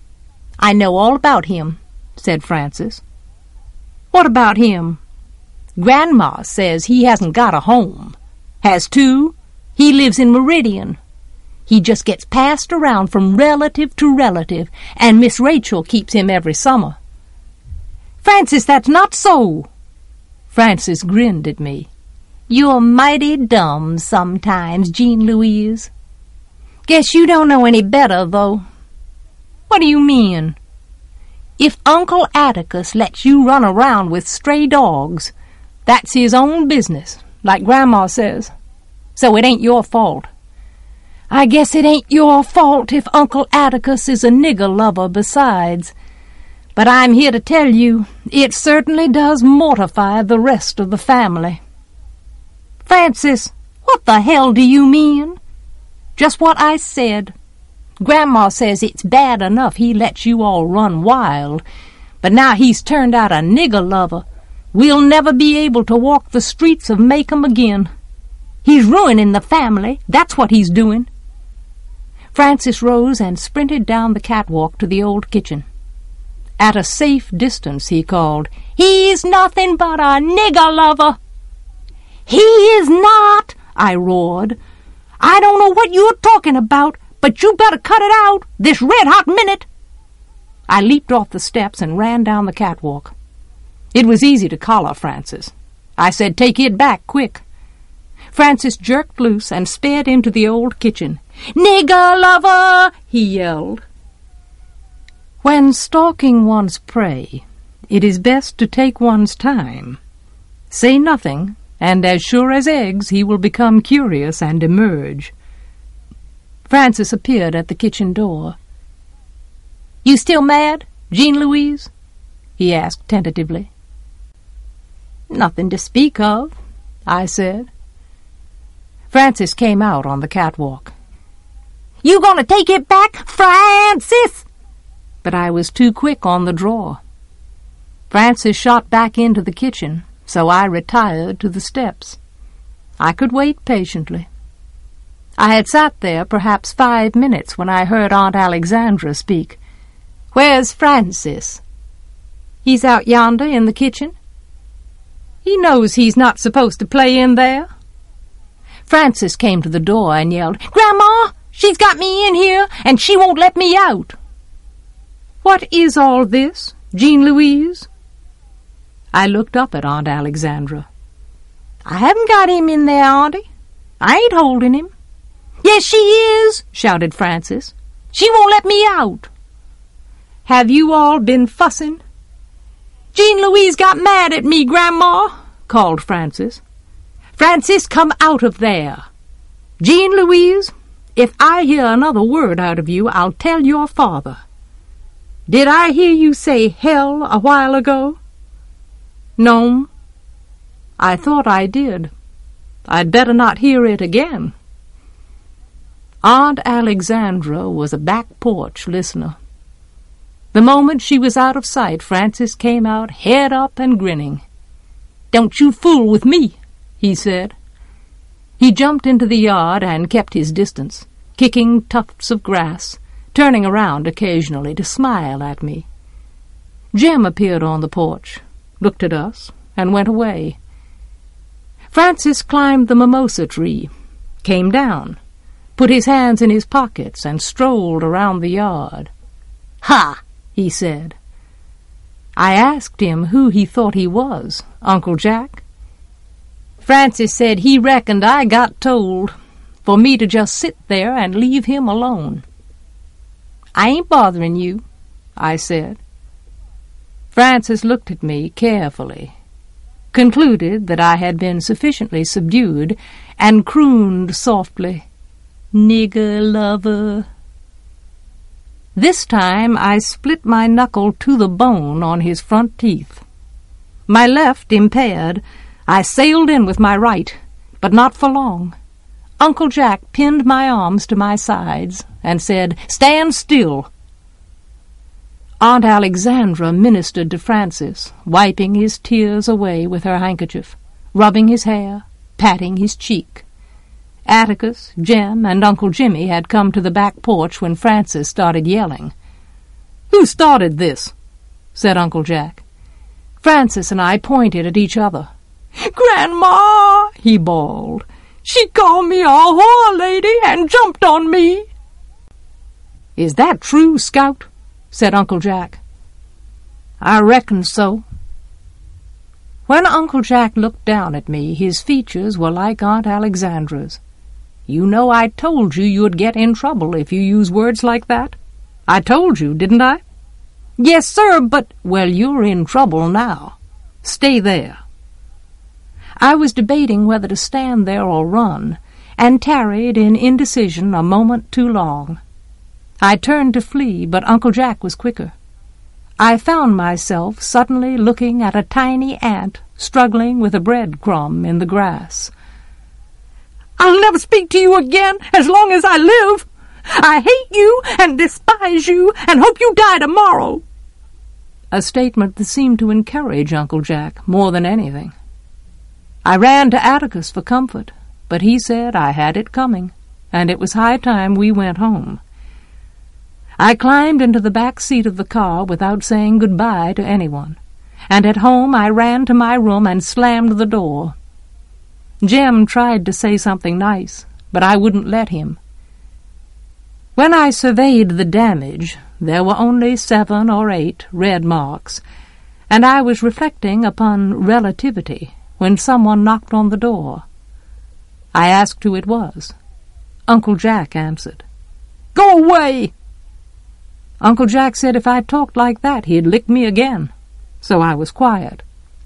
"I know all about him," said Francis. "What about him?" "Grandma says he hasn't got a home. Has two. He lives in Meridian. He just gets passed around from relative to relative, and Miss Rachel keeps him every summer." "Francis, that's not so." Francis grinned at me. "You're mighty dumb sometimes, Jean Louise. Guess you don't know any better, though." "What do you mean?" "If Uncle Atticus lets you run around with stray dogs, that's his own business, like Grandma says. So it ain't your fault." "I guess it ain't your fault if Uncle Atticus is a nigger lover besides. But I'm here to tell you, it certainly does mortify the rest of the family." "Francis, what the hell do you mean?" "Just what I said. Grandma says it's bad enough he lets you all run wild, but now he's turned out a nigger lover, we'll never be able to walk the streets of Macomb again. He's ruining the family, that's what he's doing." Francis rose and sprinted down the catwalk to the old kitchen. At a safe distance he called, "He's nothing but a nigger lover." "He is not," I roared. "I don't know what you're talking about, but you better cut it out this red-hot minute." I leaped off the steps and ran down the catwalk. It was easy to collar Francis. I said, "Take it back, quick." Francis jerked loose and sped into the old kitchen. "Nigger lover!" he yelled. When stalking one's prey, it is best to take one's time. Say nothing, and as sure as eggs he will become curious and emerge. Francis appeared at the kitchen door. "You still mad, Jean Louise?" he asked tentatively. "Nothing to speak of," I said. Francis came out on the catwalk. "You gonna take it back, Francis?" But I was too quick on the draw. Francis shot back into the kitchen, so I retired to the steps. I could wait patiently. I had sat there perhaps 5 minutes when I heard Aunt Alexandra speak. "Where's Francis?" "He's out yonder in the kitchen." "He knows he's not supposed to play in there." Francis came to the door and yelled, "Grandma, she's got me in here, and she won't let me out." "What is all this, Jean Louise?" I looked up at Aunt Alexandra. "I haven't got him in there, Auntie. I ain't holding him." "Yes, she is," shouted Francis. "She won't let me out." "Have you all been fussing?" "Jean Louise got mad at me, Grandma," called Francis. "Francis, come out of there." "Jean Louise, if I hear another word out of you, I'll tell your father." "Did I hear you say hell a while ago?" "No." "I thought I did. I'd better not hear it again." Aunt Alexandra was a back porch listener. The moment she was out of sight, Francis came out head up and grinning. "Don't you fool with me," he said. He jumped into the yard and kept his distance, kicking tufts of grass, turning around occasionally to smile at me. Jem appeared on the porch. looked at us, and went away. Francis climbed the mimosa tree, came down, put his hands in his pockets, and strolled around the yard. "Ha!" he said. I asked him who he thought he was, Uncle Jack. Francis said he reckoned I got told for me to just sit there and leave him alone. "I ain't bothering you," I said. Francis looked at me carefully, concluded that I had been sufficiently subdued, and crooned softly, "Nigger lover." This time I split my knuckle to the bone on his front teeth. My left impaired, I sailed in with my right, but not for long. Uncle Jack pinned my arms to my sides and said, "Stand still." Aunt Alexandra ministered to Francis, wiping his tears away with her handkerchief, rubbing his hair, patting his cheek. Atticus, Jem, and Uncle Jimmy had come to the back porch when Francis started yelling. "Who started this?" said Uncle Jack. Francis and I pointed at each other. "Grandma," he bawled. "She called me a whore lady and jumped on me." "Is that true, Scout?" said Uncle Jack. "I reckon so." When Uncle Jack looked down at me, his features were like Aunt Alexandra's. "You know I told you you'd get in trouble if you use words like that. I told you, didn't I?" "Yes, sir, but—" "Well, you're in trouble now. Stay there." I was debating whether to stand there or run, and tarried in indecision a moment too long. I turned to flee, but Uncle Jack was quicker. I found myself suddenly looking at a tiny ant struggling with a breadcrumb in the grass. "I'll never speak to you again as long as I live. I hate you and despise you and hope you die tomorrow." A statement that seemed to encourage Uncle Jack more than anything. I ran to Atticus for comfort, but he said I had it coming, and it was high time we went home. I climbed into the back seat of the car without saying goodbye to anyone, and at home I ran to my room and slammed the door. Jem tried to say something nice, but I wouldn't let him. When I surveyed the damage, there were only 7 or 8 red marks, and I was reflecting upon relativity when someone knocked on the door. I asked who it was. Uncle Jack answered. "Go away!" Uncle Jack said if I talked like that he'd lick me again, so I was quiet.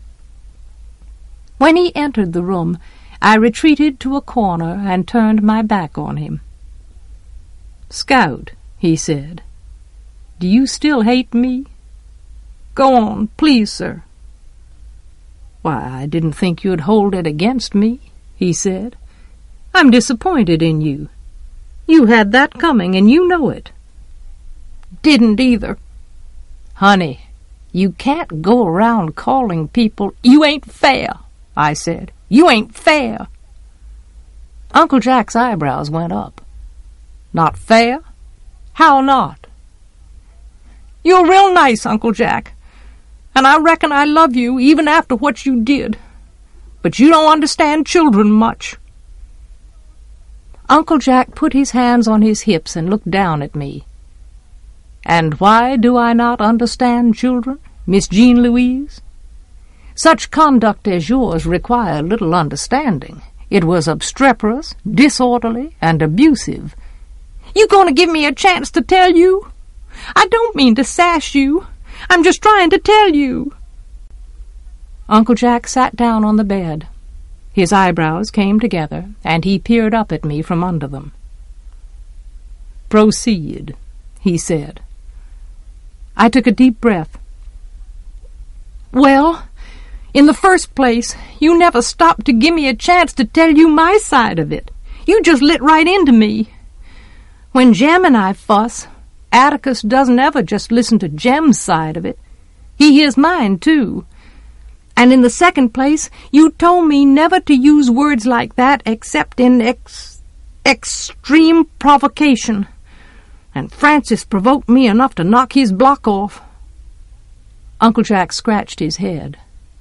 When he entered the room, I retreated to a corner and turned my back on him. "Scout," he said, "do you still hate me?" "Go on, please, sir." "Why, I didn't think you'd hold it against me," he said. "I'm disappointed in you. You had that coming, and you know it." "Didn't either." "Honey, you can't go around calling people—" "You ain't fair," I said. "You ain't fair." Uncle Jack's eyebrows went up. "Not fair? How not?" "You're real nice, Uncle Jack, and I reckon I love you even after what you did. But you don't understand children much." Uncle Jack put his hands on his hips and looked down at me. "And why do I not understand children, Miss Jean Louise? Such conduct as yours required little understanding. It was obstreperous, disorderly, and abusive." "You going to give me a chance to tell you? I don't mean to sass you. I'm just trying to tell you." Uncle Jack sat down on the bed. His eyebrows came together, and he peered up at me from under them. "Proceed," he said. I took a deep breath. "Well, in the first place, you never stopped to give me a chance to tell you my side of it. You just lit right into me. When Jem and I fuss, Atticus doesn't ever just listen to Jem's side of it. He hears mine, too. And in the second place, you told me never to use words like that except in extreme provocation. And Francis provoked me enough to knock his block off." Uncle Jack scratched his head.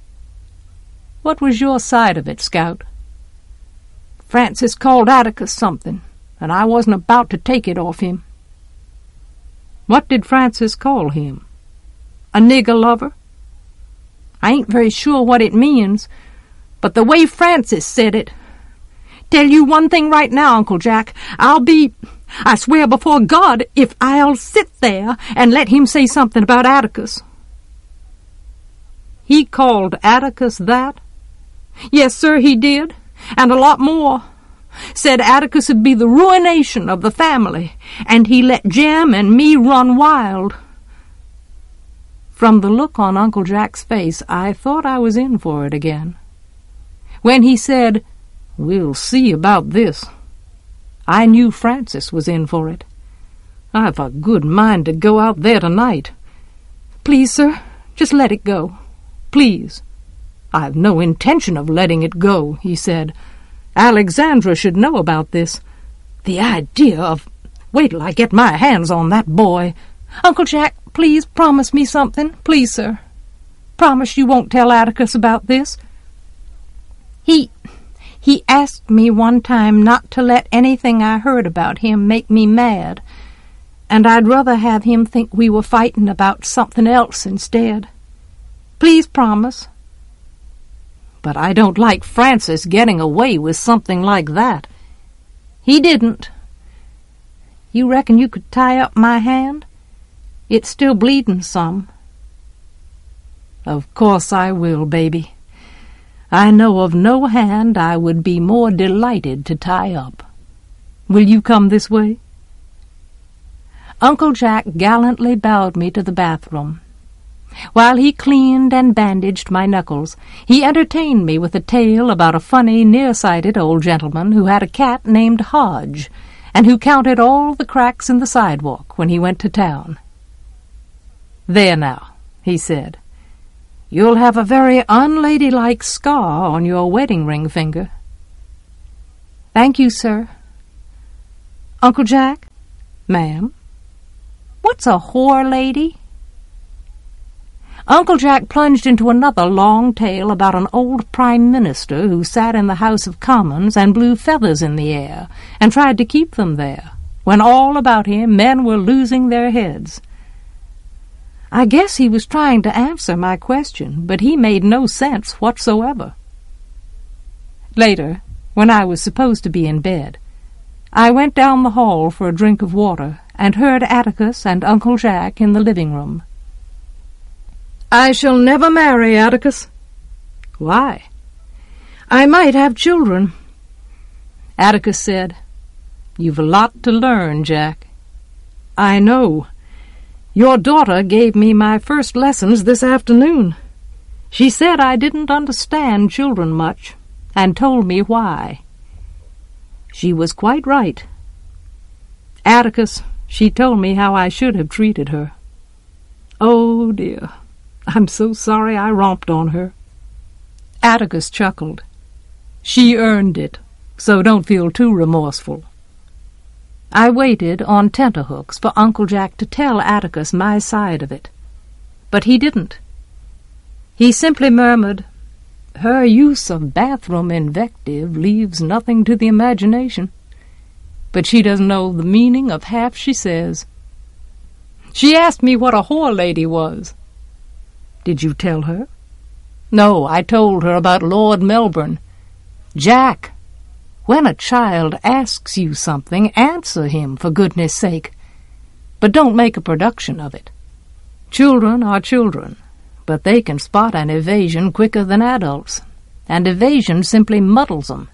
What was your side of it, Scout?" "Francis called Atticus something, and I wasn't about to take it off him." "What did Francis call him?" "A nigger lover. I ain't very sure what it means, but the way Francis said it. Tell you one thing right now, Uncle Jack, I swear before God, if I'll sit there and let him say something about Atticus." "He called Atticus that?" "Yes, sir, he did, and a lot more. Said Atticus would be the ruination of the family, and he let Jem and me run wild." From the look on Uncle Jack's face, I thought I was in for it again. When he said, "We'll see about this," I knew Francis was in for it. I've a good mind to go out there tonight. "Please, sir, just let it go. Please." "I've no intention of letting it go," he said. "Alexandra should know about this. The idea of— Wait till I get my hands on that boy." "Uncle Jack, please promise me something. Please, sir. Promise you won't tell Atticus about this. He asked me one time not to let anything I heard about him make me mad, and I'd rather have him think we were fighting about something else instead. Please promise." "But I don't like Francis getting away with something like that." "He didn't. You reckon you could tie up my hand? It's still bleeding some." "Of course I will, baby. I know of no hand I would be more delighted to tie up. Will you come this way?" Uncle Jack gallantly bowed me to the bathroom. While he cleaned and bandaged my knuckles, he entertained me with a tale about a funny, nearsighted old gentleman who had a cat named Hodge, and who counted all the cracks in the sidewalk when he went to town. "There now," he said. "You'll have a very unladylike scar on your wedding ring finger." "Thank you, sir." "Uncle Jack?" "Ma'am?" "What's a whore lady?" Uncle Jack plunged into another long tale about an old prime minister who sat in the House of Commons and blew feathers in the air and tried to keep them there, when all about him men were losing their heads. I guess he was trying to answer my question, but he made no sense whatsoever. Later, when I was supposed to be in bed, I went down the hall for a drink of water and heard Atticus and Uncle Jack in the living room. "I shall never marry, Atticus." "Why?" "I might have children." Atticus said, "You've a lot to learn, Jack." "I know. Your daughter gave me my first lessons this afternoon. She said I didn't understand children much, and told me why. She was quite right. Atticus, she told me how I should have treated her." "Oh, dear. I'm so sorry I romped on her." Atticus chuckled. "She earned it, so don't feel too remorseful." I waited on tenterhooks for Uncle Jack to tell Atticus my side of it, but he didn't. He simply murmured, "Her use of bathroom invective leaves nothing to the imagination, but she doesn't know the meaning of half she says. She asked me what a whore lady was." "Did you tell her?" "No, I told her about Lord Melbourne. Jack, when a child asks you something, answer him, for goodness sake. But don't make a production of it. Children are children, but they can spot an evasion quicker than adults, and evasion simply muddles them."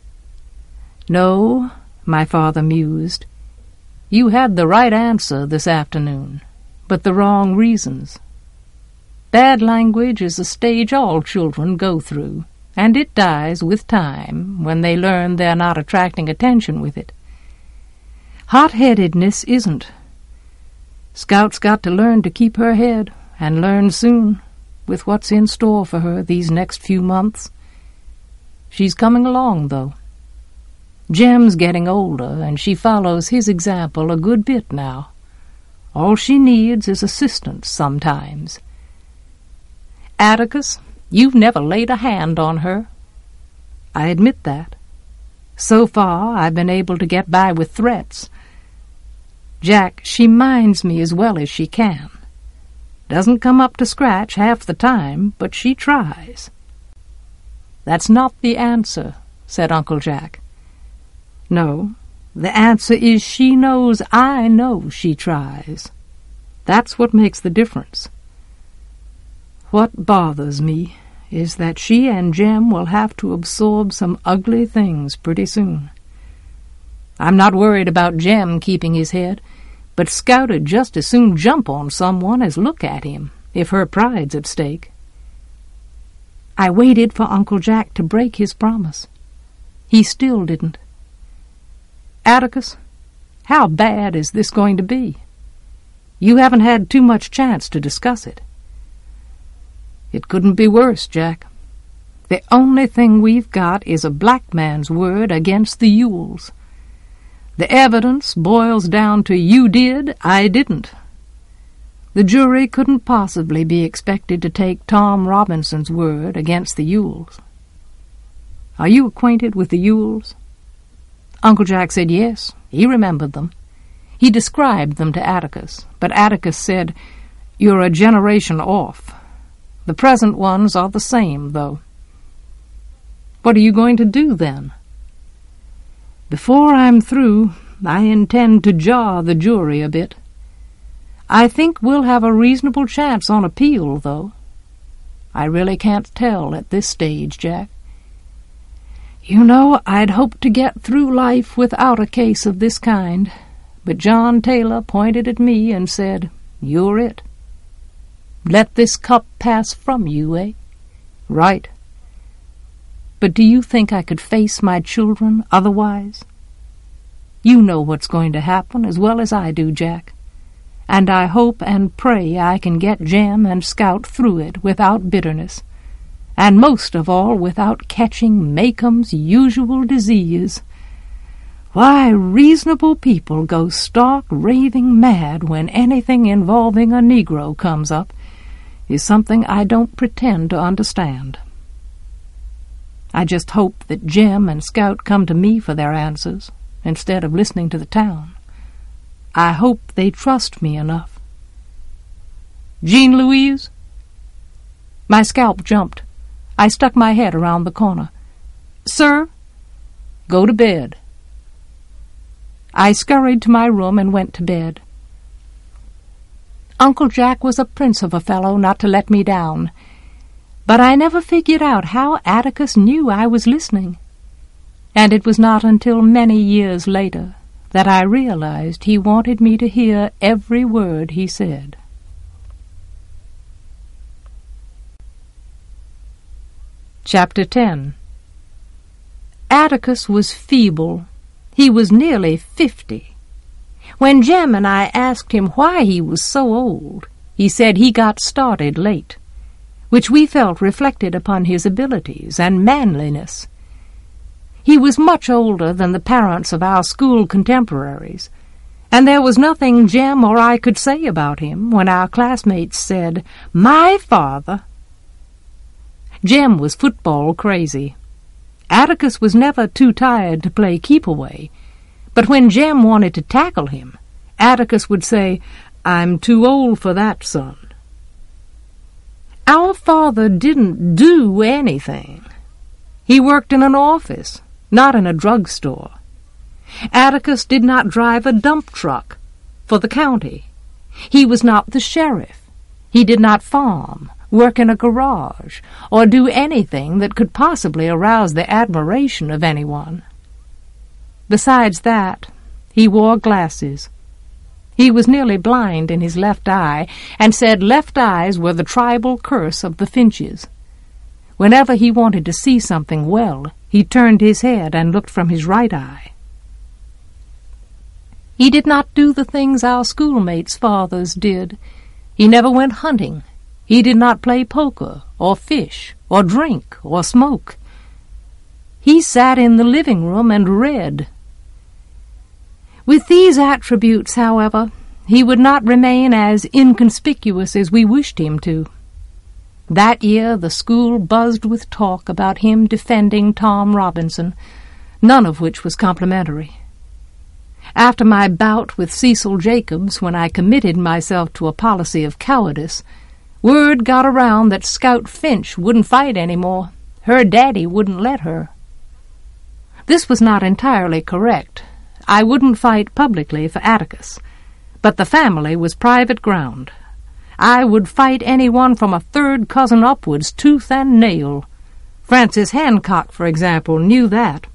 "No," my father mused, "you had the right answer this afternoon, but the wrong reasons. Bad language is a stage all children go through, and it dies with time when they learn they're not attracting attention with it. Hot-headedness isn't. Scout's got to learn to keep her head, and learn soon, with what's in store for her these next few months. She's coming along, though. Jem's getting older, and she follows his example a good bit now. All she needs is assistance sometimes. Atticus, You've never laid a hand on her." "I admit that. So far, I've been able to get by with threats. Jack, she minds me as well as she can. Doesn't come up to scratch half the time, but she tries." "That's not the answer," said Uncle Jack. "No, the answer is she knows I know she tries. That's what makes the difference. What bothers me is that she and Jem will have to absorb some ugly things pretty soon. I'm not worried about Jem keeping his head, but Scout'd just as soon jump on someone as look at him, if her pride's at stake." I waited for Uncle Jack to break his promise. He still didn't. "Atticus, how bad is this going to be? You haven't had too much chance to discuss it." "It couldn't be worse, Jack. The only thing we've got is a black man's word against the Yules. The evidence boils down to you did, I didn't. The jury couldn't possibly be expected to take Tom Robinson's word against the Yules. Are you acquainted with the Yules?" Uncle Jack said yes, he remembered them. He described them to Atticus, but Atticus said, "You're a generation off. The present ones are the same, though." "What are you going to do, then?" "Before I'm through, I intend to jar the jury a bit. I think we'll have a reasonable chance on appeal, though. I really can't tell at this stage, Jack. You know, I'd hoped to get through life without a case of this kind, but John Taylor pointed at me and said, 'You're it. Let this cup pass from you, eh?' Right. But do you think I could face my children otherwise? You know what's going to happen as well as I do, Jack, and I hope and pray I can get Jem and Scout through it without bitterness, and most of all without catching Macomb's usual disease. Why, reasonable people go stark raving mad when anything involving a Negro comes up is something I don't pretend to understand. I just hope that Jem and Scout come to me for their answers instead of listening to the town. I hope they trust me enough. Jean Louise?" My scalp jumped. I stuck my head around the corner. "Sir?" "Go to bed." I scurried to my room and went to bed. Uncle Jack was a prince of a fellow not to let me down, but I never figured out how Atticus knew I was listening, and it was not until many years later that I realized he wanted me to hear every word he said. Chapter 10. Atticus was feeble. He was nearly 50. When Jem and I asked him why he was so old, he said he got started late, which we felt reflected upon his abilities and manliness. He was much older than the parents of our school contemporaries, and there was nothing Jem or I could say about him when our classmates said, "My father." Jem was football crazy. Atticus was never too tired to play keep-away, but when Jem wanted to tackle him, Atticus would say, "I'm too old for that, son." Our father didn't do anything. He worked in an office, not in a drugstore. Atticus did not drive a dump truck for the county. He was not the sheriff. He did not farm, work in a garage, or do anything that could possibly arouse the admiration of anyone. Besides that, he wore glasses. He was nearly blind in his left eye, and said left eyes were the tribal curse of the Finches. Whenever he wanted to see something well, he turned his head and looked from his right eye. He did not do the things our schoolmates' fathers did. He never went hunting. He did not play poker, or fish, or drink, or smoke. He sat in the living room and read. With these attributes, however, he would not remain as inconspicuous as we wished him to. That year the school buzzed with talk about him defending Tom Robinson, none of which was complimentary. After my bout with Cecil Jacobs, when I committed myself to a policy of cowardice, word got around that Scout Finch wouldn't fight any more. Her daddy wouldn't let her. This was not entirely correct. I wouldn't fight publicly for Atticus, but the family was private ground. I would fight anyone from a third cousin upwards, tooth and nail. Francis Hancock, for example, knew that.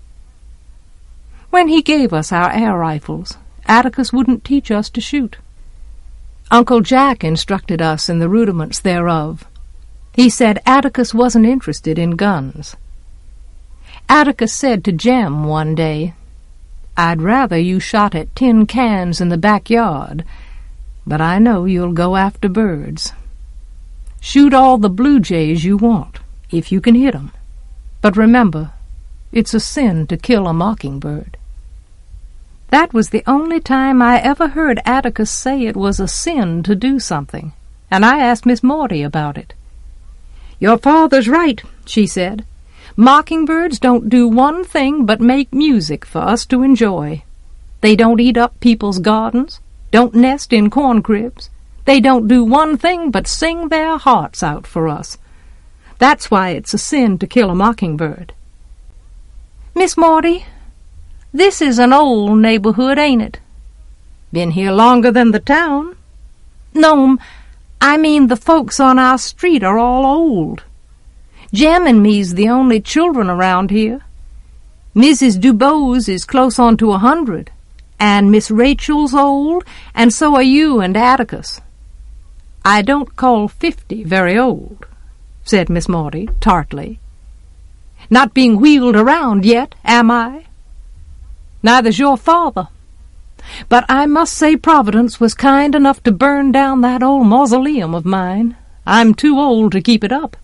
When he gave us our air rifles, Atticus wouldn't teach us to shoot. Uncle Jack instructed us in the rudiments thereof. He said Atticus wasn't interested in guns. Atticus said to Jem one day, "I'd rather you shot at tin cans in the backyard, but I know you'll go after birds. Shoot all the blue jays you want, if you can hit 'em. But remember, it's a sin to kill a mockingbird." That was the only time I ever heard Atticus say it was a sin to do something, and I asked Miss Morty about it. "Your father's right," she said. "Mockingbirds don't do one thing but make music for us to enjoy. They don't eat up people's gardens, don't nest in corn cribs. They don't do one thing but sing their hearts out for us. That's why it's a sin to kill a mockingbird." "Miss Morty, this is an old neighborhood, ain't it?" "Been here longer than the town." "No, I mean the folks on our street are all old. Jem and me's the only children around here. Mrs. Dubose is close on to 100, and Miss Rachel's old, and so are you and Atticus." "I don't call 50 very old," said Miss Morty tartly. "Not being wheeled around yet, am I?" "Neither's your father. But I must say Providence was kind enough to burn down that old mausoleum of mine. I'm too old to keep it up."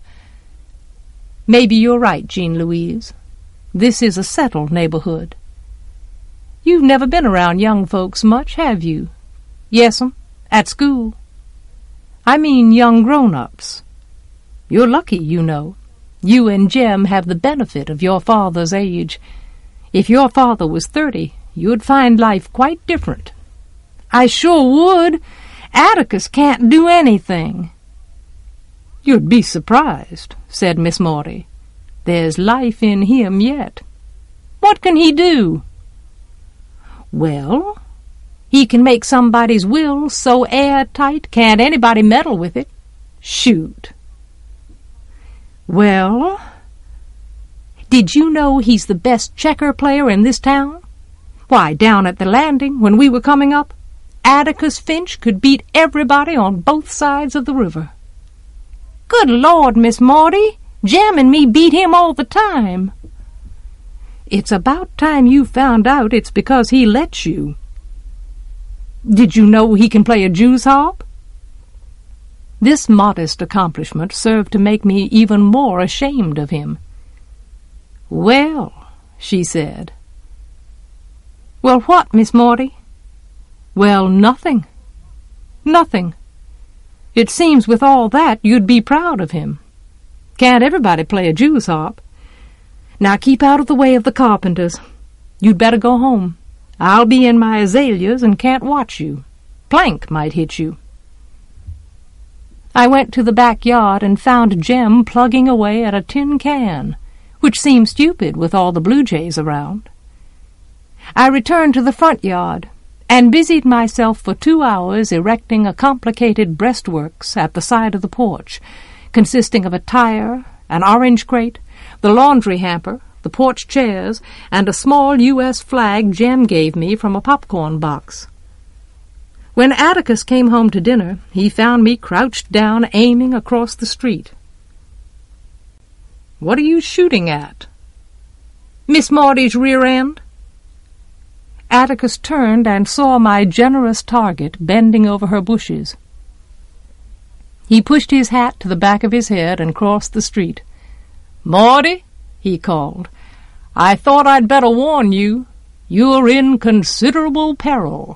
"Maybe you're right, Jean Louise. This is a settled neighborhood. You've never been around young folks much, have you?" "Yes'm, at school." "I mean young grown-ups. You're lucky, you know. You and Jem have the benefit of your father's age. If your father was 30, you'd find life quite different." "I sure would. Atticus can't do anything." "You'd be surprised," said Miss Morty. "There's life in him yet." "What can he do?" "Well, he can make somebody's will so airtight can't anybody meddle with it. Shoot." "Well, did you know he's the best checker player in this town? Why, down at the landing, when we were coming up, Atticus Finch could beat everybody on both sides of the river." "Good Lord, Miss Morty, Jem and me beat him all the time." "It's about time you found out it's because he lets you." "Did you know he can play a Jew's harp?" This modest accomplishment served to make me even more ashamed of him. "Well," she said. "Well, what, Miss Morty?" "Well, nothing. Nothing. It seems with all that you'd be proud of him. Can't everybody play a Jew's harp? Now keep out of the way of the carpenters. You'd better go home. I'll be in my azaleas and can't watch you. Plank might hit you." I went to the backyard and found Jem plugging away at a tin can, which seemed stupid with all the blue jays around. I returned to the front yard and busied myself for 2 hours erecting a complicated breastworks at the side of the porch, consisting of a tire, an orange crate, the laundry hamper, the porch chairs, and a small U.S. flag Jem gave me from a popcorn box. When Atticus came home to dinner, he found me crouched down aiming across the street. "What are you shooting at?" "Miss Morty's rear end." Atticus turned and saw my generous target bending over her bushes. He pushed his hat to the back of his head and crossed the street. "Morty," he called, "I thought I'd better warn you. You're in considerable peril."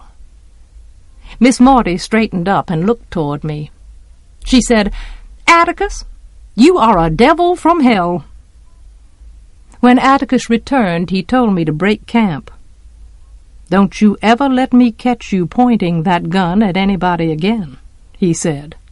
Miss Morty straightened up and looked toward me. She said, "Atticus, You are a devil from hell." When Atticus returned, he told me to break camp. "Don't you ever let me catch you pointing that gun at anybody again," he said.